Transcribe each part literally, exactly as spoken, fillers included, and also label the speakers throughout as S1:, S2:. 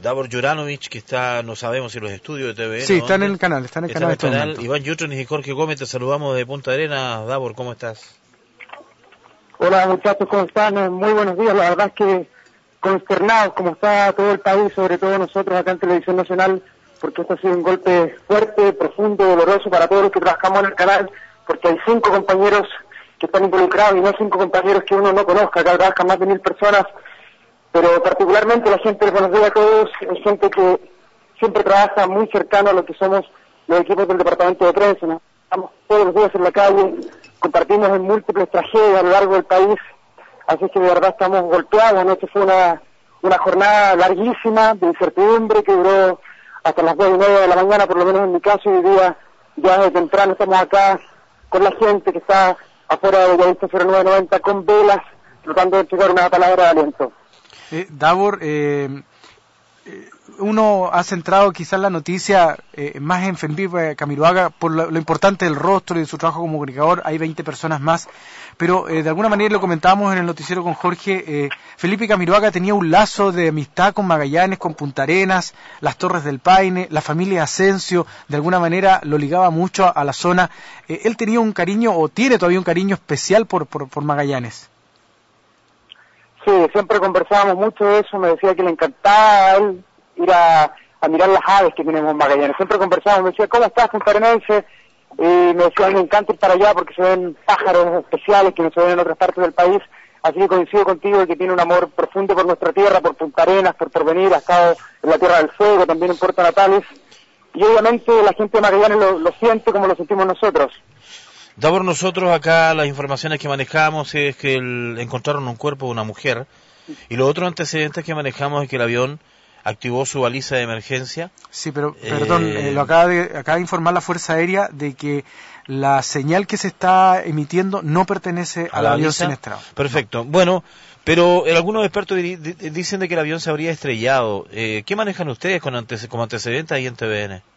S1: Davor Juranovic, que está, no sabemos si en los estudios de T V N.
S2: Sí, está en el canal, está en el
S1: está
S2: canal.
S1: En el canal. Este Iván Yutronis y Jorge Gómez, te saludamos de Punta Arenas. Davor, ¿cómo estás?
S3: Hola muchachos, ¿cómo están? Muy buenos días, la verdad es que consternados como está todo el país, sobre todo nosotros acá en Televisión Nacional, porque esto ha sido un golpe fuerte, profundo, doloroso para todos los que trabajamos en el canal, porque hay cinco compañeros que están involucrados y no cinco compañeros que uno no conozca. Acá trabajan más de mil personas, pero particularmente la gente de Buenos Días a Todos es gente que siempre trabaja muy cercano a lo que somos los equipos del departamento de prensa, ¿no? Estamos todos los días en la calle, compartimos en múltiples tragedias a lo largo del país, así que de verdad estamos golpeados. Anoche fue una, una jornada larguísima de incertidumbre que duró hasta las dos y media de la mañana, por lo menos en mi caso, y hoy día ya desde temprano estamos acá con la gente que está afuera de Bellavista cero nueve noventa con velas, tratando de entregar una palabra de aliento.
S2: Eh, Davor, eh, eh, uno ha centrado quizás la noticia eh, más en Felipe Camiroaga por lo, lo importante del rostro y de su trabajo como comunicador. Hay veinte personas más, pero eh, de alguna manera lo comentábamos en el noticiero con Jorge, eh, Felipe Camiroaga tenía un lazo de amistad con Magallanes, con Punta Arenas, las Torres del Paine, la familia Asensio, de alguna manera lo ligaba mucho a, a la zona. Eh, él tenía un cariño, o tiene todavía un cariño especial por, por, por Magallanes.
S3: Sí, siempre conversábamos mucho de eso, me decía que le encantaba a él ir a, a mirar las aves que tenemos en Magallanes. Siempre conversábamos, me decía, ¿cómo estás, puntarenense? Y me decía, me encanta ir para allá porque se ven pájaros especiales que no se ven en otras partes del país. Así que coincido contigo que tiene un amor profundo por nuestra tierra, por Punta Arenas, por Porvenir, ha estado en la Tierra del Fuego, también en Puerto Natales. Y obviamente la gente de Magallanes lo, lo siente como lo sentimos nosotros.
S1: Davor, nosotros acá las informaciones que manejamos es que el, encontraron un cuerpo de una mujer, y los otros antecedentes que manejamos es que el avión activó su baliza de emergencia.
S2: Sí, pero, perdón, eh, eh, lo acaba de, acaba de informar la Fuerza Aérea de que la señal que se está emitiendo no pertenece al avión siniestrado.
S1: Perfecto. Bueno, pero algunos expertos di, di, dicen de que el avión se habría estrellado. Eh, ¿Qué manejan ustedes con antece, como antecedentes ahí en T V N?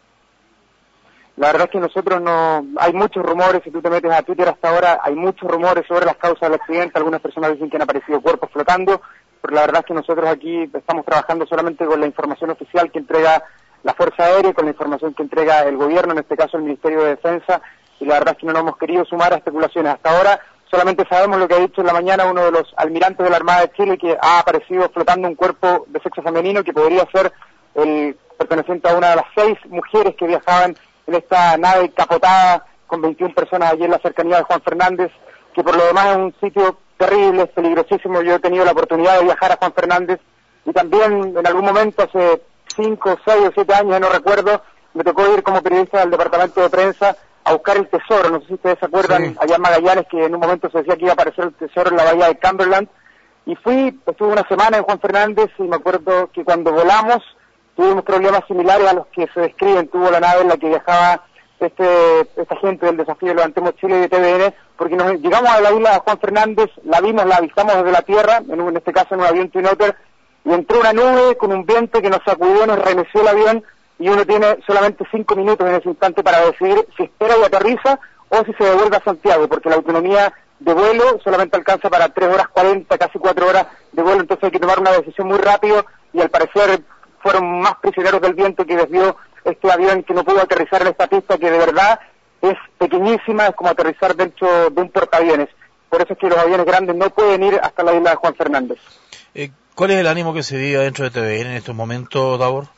S3: La verdad es que nosotros no... Hay muchos rumores, si tú te metes a Twitter hasta ahora, hay muchos rumores sobre las causas del accidente. Algunas personas dicen que han aparecido cuerpos flotando, pero la verdad es que nosotros aquí estamos trabajando solamente con la información oficial que entrega la Fuerza Aérea, con la información que entrega el gobierno, en este caso el Ministerio de Defensa, y la verdad es que no nos hemos querido sumar a especulaciones. Hasta ahora solamente sabemos lo que ha dicho en la mañana uno de los almirantes de la Armada de Chile, que ha aparecido flotando un cuerpo de sexo femenino que podría ser el perteneciente a una de las seis mujeres que viajaban en esta nave capotada con veintiuna personas allí en la cercanía de Juan Fernández, que por lo demás es un sitio terrible, es peligrosísimo. Yo he tenido la oportunidad de viajar a Juan Fernández y también en algún momento hace cinco, seis o siete años, no recuerdo, me tocó ir como periodista del departamento de prensa a buscar el tesoro. No sé si ustedes se acuerdan, sí, allá en Magallanes, que en un momento se decía que iba a aparecer el tesoro en la bahía de Cumberland, y fui, estuve una semana en Juan Fernández y me acuerdo que cuando volamos tuvimos problemas similares a los que se describen. Tuvo la nave en la que viajaba este esta gente del desafío Levantemos Chile de T V N, porque nos llegamos a la isla de Juan Fernández, la vimos, la avistamos desde la tierra, en, un, en este caso en un avión Twin Otter, y entró una nube con un viento que nos sacudió, nos remeció el avión, y uno tiene solamente cinco minutos en ese instante para decidir si espera y aterriza o si se devuelve a Santiago, porque la autonomía de vuelo solamente alcanza para tres horas cuarenta, casi cuatro horas de vuelo, entonces hay que tomar una decisión muy rápido, y al parecer fueron más prisioneros del viento que desvió este avión, que no pudo aterrizar en esta pista que de verdad es pequeñísima, es como aterrizar dentro de un portaaviones. Por eso es que los aviones grandes no pueden ir hasta la isla de Juan Fernández.
S1: Eh, ¿Cuál es el ánimo que se vive dentro de T V N en estos momentos, Davor?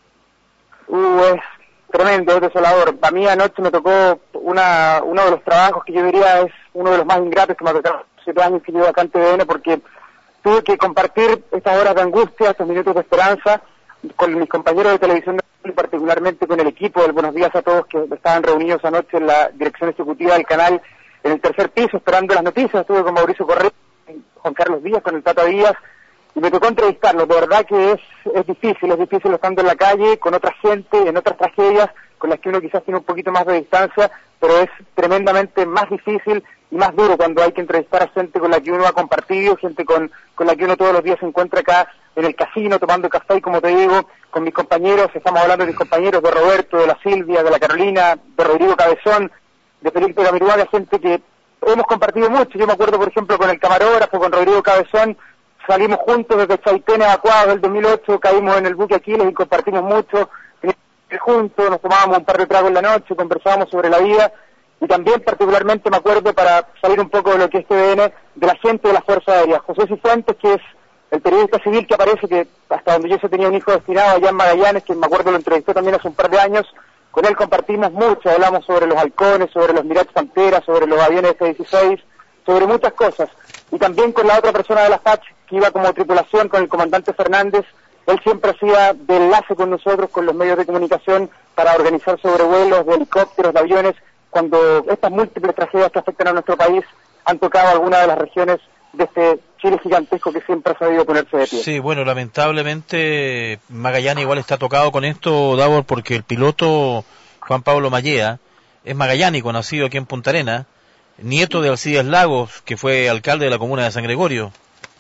S3: Uh, es tremendo, es desolador. A mí anoche me tocó una uno de los trabajos que yo diría es uno de los más ingratos que me ha tocado siete años que llevo acá en T V N, porque tuve que compartir estas horas de angustia, estos minutos de esperanza con mis compañeros de televisión, y particularmente con el equipo del Buenos Días a Todos, que estaban reunidos anoche en la dirección ejecutiva del canal, en el tercer piso, esperando las noticias. Estuve con Mauricio Correa, Juan Carlos Díaz, con el Tata Díaz, y me tocó entrevistarlos. De verdad que es, es difícil, es difícil estando en la calle, con otra gente, en otras tragedias, con las que uno quizás tiene un poquito más de distancia, pero es tremendamente más difícil y más duro cuando hay que entrevistar a gente con la que uno ha compartido, gente con, con la que uno todos los días se encuentra acá en el casino tomando café, y como te digo, con mis compañeros, estamos hablando de mis compañeros, de Roberto, de la Silvia, de la Carolina, de Rodrigo Cabezón, de Felipe Camiroaga, gente que hemos compartido mucho. Yo me acuerdo, por ejemplo, con el camarógrafo, con Rodrigo Cabezón, salimos juntos desde Chaitén, evacuados del dos mil ocho, caímos en el buque Aquiles y compartimos mucho, juntos, nos tomábamos un par de tragos en la noche, conversábamos sobre la vida, y también particularmente me acuerdo, para salir un poco de lo que es T V N, de la gente de la Fuerza Aérea. José Cifuentes, que es el periodista civil que aparece, que hasta donde yo se tenía un hijo destinado allá en Magallanes, que me acuerdo lo entrevisté también hace un par de años, con él compartimos mucho, hablamos sobre los halcones, sobre los Mirage Pantera, sobre los aviones F dieciséis, sobre muchas cosas. Y también con la otra persona de la F A C, que iba como tripulación con el comandante Fernández. Él siempre hacía de enlace con nosotros, con los medios de comunicación, para organizar sobrevuelos de helicópteros, de aviones, cuando estas múltiples tragedias que afectan a nuestro país han tocado alguna de las regiones de este Chile gigantesco que siempre ha sabido ponerse de pie.
S1: Sí, bueno, lamentablemente Magallanes igual está tocado con esto, Davor, porque el piloto Juan Pablo Mallea es magallánico, nacido aquí en Punta Arenas, nieto de Alcides Lagos, que fue alcalde de la comuna de San Gregorio.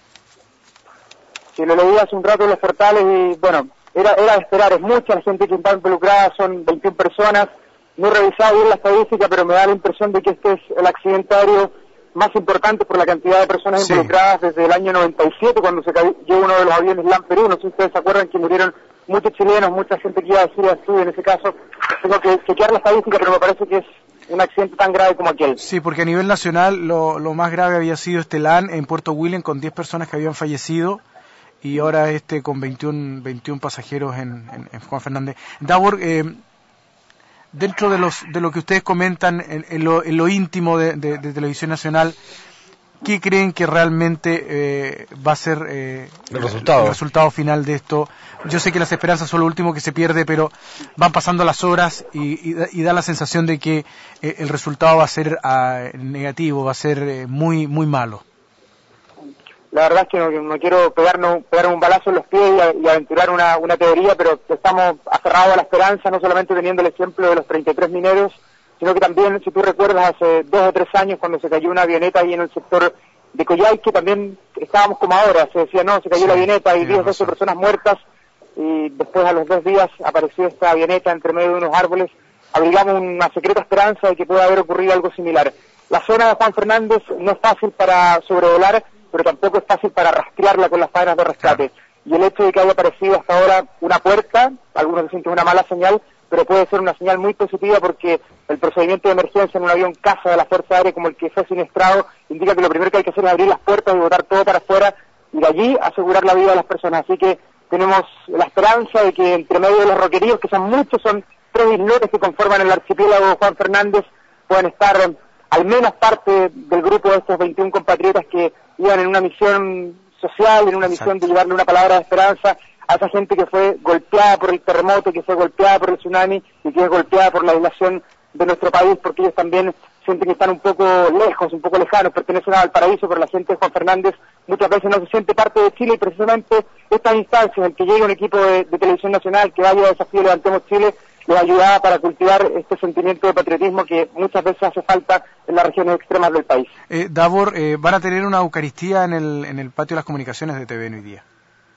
S3: Sí, lo leí hace un rato en los portales y, bueno, era, era de esperar, es mucha la gente que está involucrada, son veintiuna personas, no he revisado bien la estadística, pero me da la impresión de que este es el accidente aéreo más importante por la cantidad de personas sí. involucradas desde el año noventa y siete, cuando se cayó uno de los aviones LAN Perú. No sé si ustedes se acuerdan que murieron muchos chilenos, mucha gente que iba a decir estudio en ese caso. Tengo que chequear la estadística, pero me parece que es un accidente tan grave como aquel.
S2: Sí, porque a nivel nacional lo, lo más grave había sido este LAN en Puerto William, con diez personas que habían fallecido, y ahora este con veintiún, veintiún pasajeros en, en, en Juan Fernández. Davor, eh, dentro de los de lo que ustedes comentan en, en, lo, en lo íntimo de, de, de Televisión Nacional, ¿qué creen que realmente eh, va a ser eh,
S1: el, resultado.
S2: el resultado final de esto? Yo sé que las esperanzas son lo último que se pierde, pero van pasando las horas y, y, y da la sensación de que eh, el resultado va a ser uh, negativo, va a ser eh, muy muy malo.
S3: La verdad es que no, no quiero pegarnos, pegar un balazo en los pies y, y aventurar una, una teoría, pero estamos aferrados a la esperanza, no solamente teniendo el ejemplo de los treinta y tres mineros, sino que también, si tú recuerdas, hace dos o tres años cuando se cayó una avioneta ahí en el sector de Coyhaique, también estábamos como ahora, se decía, no, se cayó sí, la avioneta y diez o doce personas muertas, y después a los dos días apareció esta avioneta entre medio de unos árboles. Abrigamos una secreta esperanza de que pueda haber ocurrido algo similar. La zona de Juan Fernández no es fácil para sobrevolar, pero tampoco es fácil para rastrearla con las faenas de rescate. Claro. Y el hecho de que haya aparecido hasta ahora una puerta, algunos dicen que es una mala señal, pero puede ser una señal muy positiva, porque el procedimiento de emergencia en un avión caza de la Fuerza Aérea como el que fue siniestrado indica que lo primero que hay que hacer es abrir las puertas y botar todo para afuera y de allí asegurar la vida de las personas. Así que tenemos la esperanza de que entre medio de los roqueríos, que son muchos, son tres islotes que conforman el archipiélago de Juan Fernández, puedan estar al menos parte del grupo de estos veintiún compatriotas que iban en una misión social, en una misión de llevarle una palabra de esperanza a esa gente que fue golpeada por el terremoto, que fue golpeada por el tsunami y que es golpeada por la aislación de nuestro país, porque ellos también sienten que están un poco lejos, un poco lejanos, pertenecen a Valparaíso, pero la gente de Juan Fernández muchas veces no se siente parte de Chile, y precisamente estas instancias, el que llegue un equipo de, de Televisión Nacional que vaya a Desafío Levantemos Chile, les ayuda para cultivar este sentimiento de patriotismo que muchas veces hace falta en las regiones extremas del país.
S2: Eh, Davor, eh, ¿van a tener una Eucaristía en el, en el patio de las comunicaciones de T V N hoy día?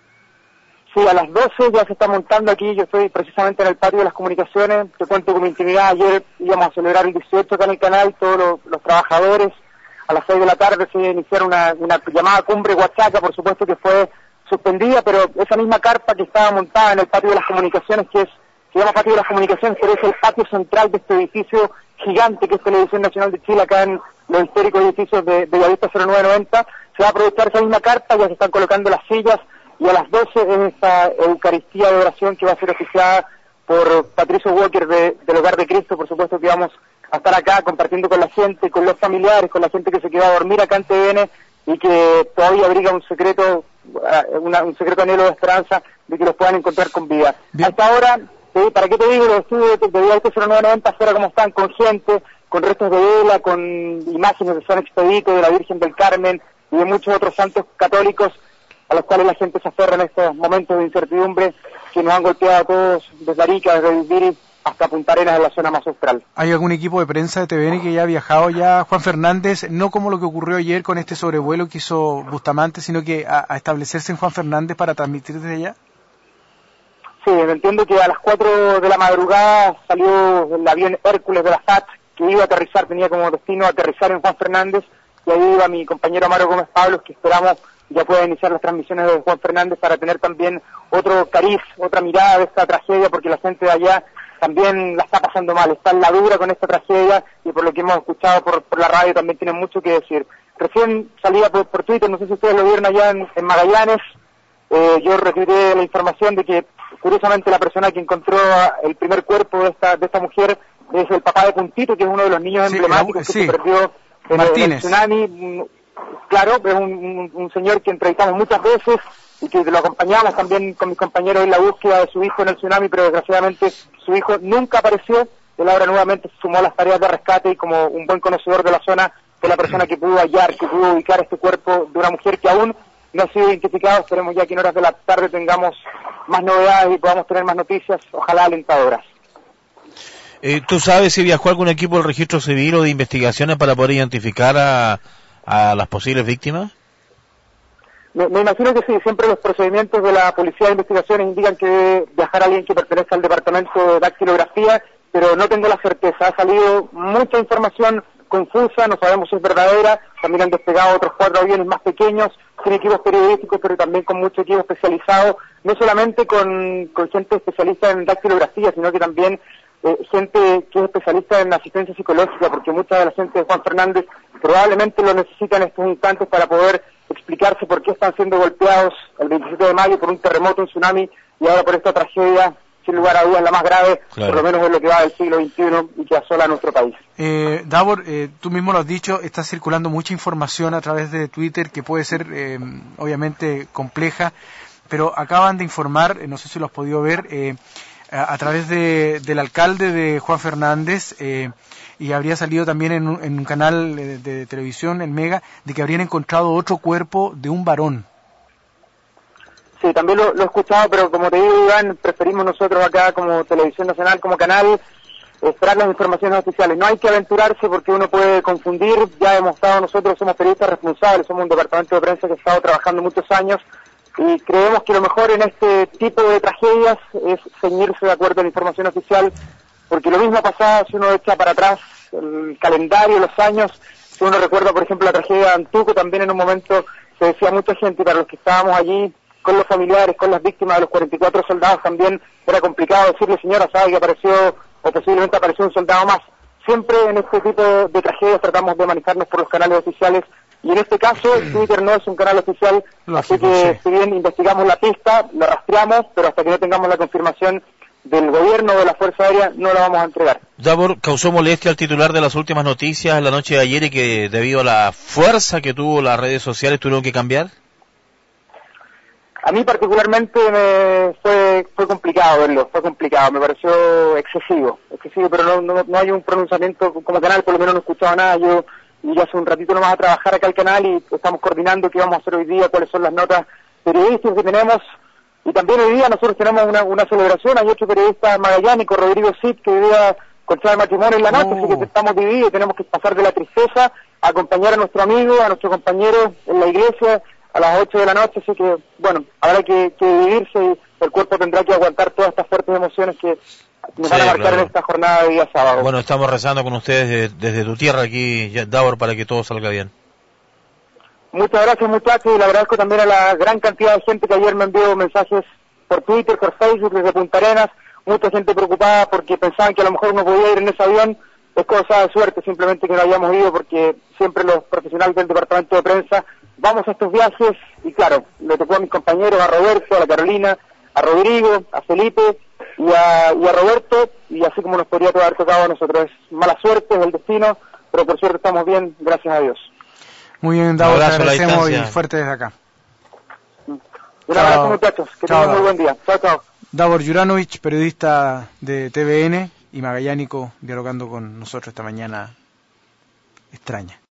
S3: Sí, a las doce ya se está montando aquí, yo estoy precisamente en el patio de las comunicaciones, te cuento con mi intimidad, ayer íbamos a celebrar el dieciocho acá en el canal, todos los, los trabajadores, a las seis de la tarde se iniciaron una, una llamada cumbre Huachaca, por supuesto que fue suspendida, pero esa misma carpa que estaba montada en el patio de las comunicaciones, que es se llama Patio de las Comunicaciones, pero es el patio central de este edificio gigante que es Televisión Nacional de Chile, acá en los históricos edificios de Bellavista cero nueve noventa. Se va a aprovechar esa misma carpa, ya se están colocando las sillas, y a las doce es esta Eucaristía de oración que va a ser oficiada por Patricio Walker de, del Hogar de Cristo. Por supuesto que vamos a estar acá compartiendo con la gente, con los familiares, con la gente que se quedó a dormir acá en T V N y que todavía abriga un secreto, una, un secreto anhelo de esperanza de que los puedan encontrar con vida. Bien. Hasta ahora, ¿sí? ¿Para qué te digo? Los estudios de Bellavista cero nueve noventa afuera como están, con gente, con restos de vela, con imágenes de San Expedito, de la Virgen del Carmen y de muchos otros santos católicos a los cuales la gente se aferra en estos momentos de incertidumbre que nos han golpeado a todos desde Arica, desde Viri hasta Punta Arenas, en la zona más austral.
S2: ¿Hay algún equipo de prensa de T V N que ya ha viajado ya, Juan Fernández, no como lo que ocurrió ayer con este sobrevuelo que hizo Bustamante, sino que a, a establecerse en Juan Fernández para transmitir desde allá?
S3: Sí, entiendo que a las cuatro de la madrugada salió el avión Hércules de la F A T, que iba a aterrizar, tenía como destino aterrizar en Juan Fernández, y ahí iba mi compañero Amaro Gómez Pablos, que esperamos ya pueda iniciar las transmisiones de Juan Fernández para tener también otro cariz, otra mirada de esta tragedia, porque la gente de allá también la está pasando mal, está en la dura con esta tragedia, y por lo que hemos escuchado por, por la radio también tienen mucho que decir. Recién salía por, por Twitter, no sé si ustedes lo vieron allá en, en Magallanes, eh, yo retuiteé la información de que curiosamente la persona que encontró el primer cuerpo de esta de esta mujer es el papá de Puntito, que es uno de los niños sí, emblemáticos que sí. se perdió en el, en el tsunami. Claro, es un, un, un señor que entrevistamos muchas veces y que lo acompañamos también con mis compañeros en la búsqueda de su hijo en el tsunami, pero desgraciadamente su hijo nunca apareció. Él ahora nuevamente se sumó a las tareas de rescate y como un buen conocedor de la zona fue la persona que pudo hallar, que pudo ubicar este cuerpo de una mujer que aún no ha sido identificado. Esperemos ya que en horas de la tarde tengamos más novedades y podamos tener más noticias, ojalá alentadoras.
S1: Eh, ¿Tú sabes si viajó algún equipo del registro civil o de investigaciones para poder identificar a, a las posibles víctimas?
S3: Me, me imagino que sí, siempre los procedimientos de la Policía de Investigaciones indican que debe viajar alguien que pertenezca al departamento de dactilografía, pero no tengo la certeza. Ha salido mucha información confusa, no sabemos si es verdadera. También han despegado otros cuatro aviones más pequeños, sin equipos periodísticos, pero también con mucho equipo especializado, no solamente con, con gente especialista en dactilografía, sino que también eh, gente que es especialista en asistencia psicológica, porque mucha de la gente de Juan Fernández probablemente lo necesita en estos instantes para poder explicarse por qué están siendo golpeados el veintisiete de mayo por un terremoto, un tsunami, y ahora por esta tragedia, sin lugar a dudas, la más grave, claro, por lo menos de lo que va del siglo veintiuno y que asola a nuestro país.
S2: Eh, Davor, eh, tú mismo lo has dicho, está circulando mucha información a través de Twitter que puede ser, eh, obviamente, compleja, pero acaban de informar, eh, no sé si lo has podido ver, eh, a, a través de, del alcalde de Juan Fernández, eh, y habría salido también en un, en un canal de, de televisión, en Mega, de que habrían encontrado otro cuerpo de un varón.
S3: Sí, también lo, lo he escuchado, pero como te digo, Iván, preferimos nosotros acá como Televisión Nacional, como canal, esperar las informaciones oficiales. No hay que aventurarse porque uno puede confundir. Ya hemos estado nosotros, somos periodistas responsables, somos un departamento de prensa que ha estado trabajando muchos años y creemos que lo mejor en este tipo de tragedias es ceñirse de acuerdo a la información oficial, porque lo mismo pasaba si uno echa para atrás el calendario, los años. Si uno recuerda, por ejemplo, la tragedia de Antuco, también en un momento se decía mucha gente, y para los que estábamos allí, con los familiares, con las víctimas de los cuarenta y cuatro soldados, también era complicado decirle, señora, sabe que apareció, o posiblemente apareció un soldado más. Siempre en este tipo de tragedias tratamos de manejarnos por los canales oficiales, y en este caso Twitter no es un canal oficial, Lógico, así que sí. Si bien investigamos la pista, la rastreamos, pero hasta que no tengamos la confirmación del gobierno o de la Fuerza Aérea, no la vamos a entregar.
S1: Davor, causó molestia al titular de las últimas noticias la noche de ayer y que debido a la fuerza que tuvo las redes sociales tuvieron que cambiar.
S3: A mí particularmente me fue fue complicado verlo, fue complicado, me pareció excesivo, excesivo, pero no, no, no hay un pronunciamiento como canal, por lo menos no he escuchado nada. Yo y hace un ratito nomás a trabajar acá al canal y estamos coordinando qué vamos a hacer hoy día, cuáles son las notas periodísticas que tenemos, y también hoy día nosotros tenemos una, una celebración. Hay otro periodista magallánico, Rodrigo Cid, que hoy día contrae el matrimonio en la noche, uh. así que estamos divididos, tenemos que pasar de la tristeza a acompañar a nuestro amigo, a nuestro compañero en la iglesia, a las ocho de la noche, así que, bueno, habrá que, que dividirse y el cuerpo tendrá que aguantar todas estas fuertes emociones que nos sí, van a marcar claro. en esta jornada de día sábado.
S1: Bueno, estamos rezando con ustedes desde, desde tu tierra aquí, Davor, para que todo salga bien.
S3: Muchas gracias, muchachos, y le agradezco también a la gran cantidad de gente que ayer me envió mensajes por Twitter, por Facebook, desde Punta Arenas, mucha gente preocupada porque pensaban que a lo mejor no podía ir en ese avión. Es cosa de suerte simplemente que no hayamos ido, porque siempre los profesionales del departamento de prensa vamos a estos viajes, y claro, le tocó a mis compañeros, a Roberto, a la Carolina, a Rodrigo, a Felipe y a, y a Roberto, y así como nos podría haber tocado a nosotros. Es mala suerte, es el destino, pero por suerte estamos bien, gracias a Dios.
S2: Muy bien, Davor, te agradecemos y fuerte desde acá.
S3: Un chao. Abrazo, muchachos, que tengan muy buen día. Chao, chao.
S2: Davor Juranovic, periodista de T V N y magallánico, dialogando con nosotros esta mañana extraña.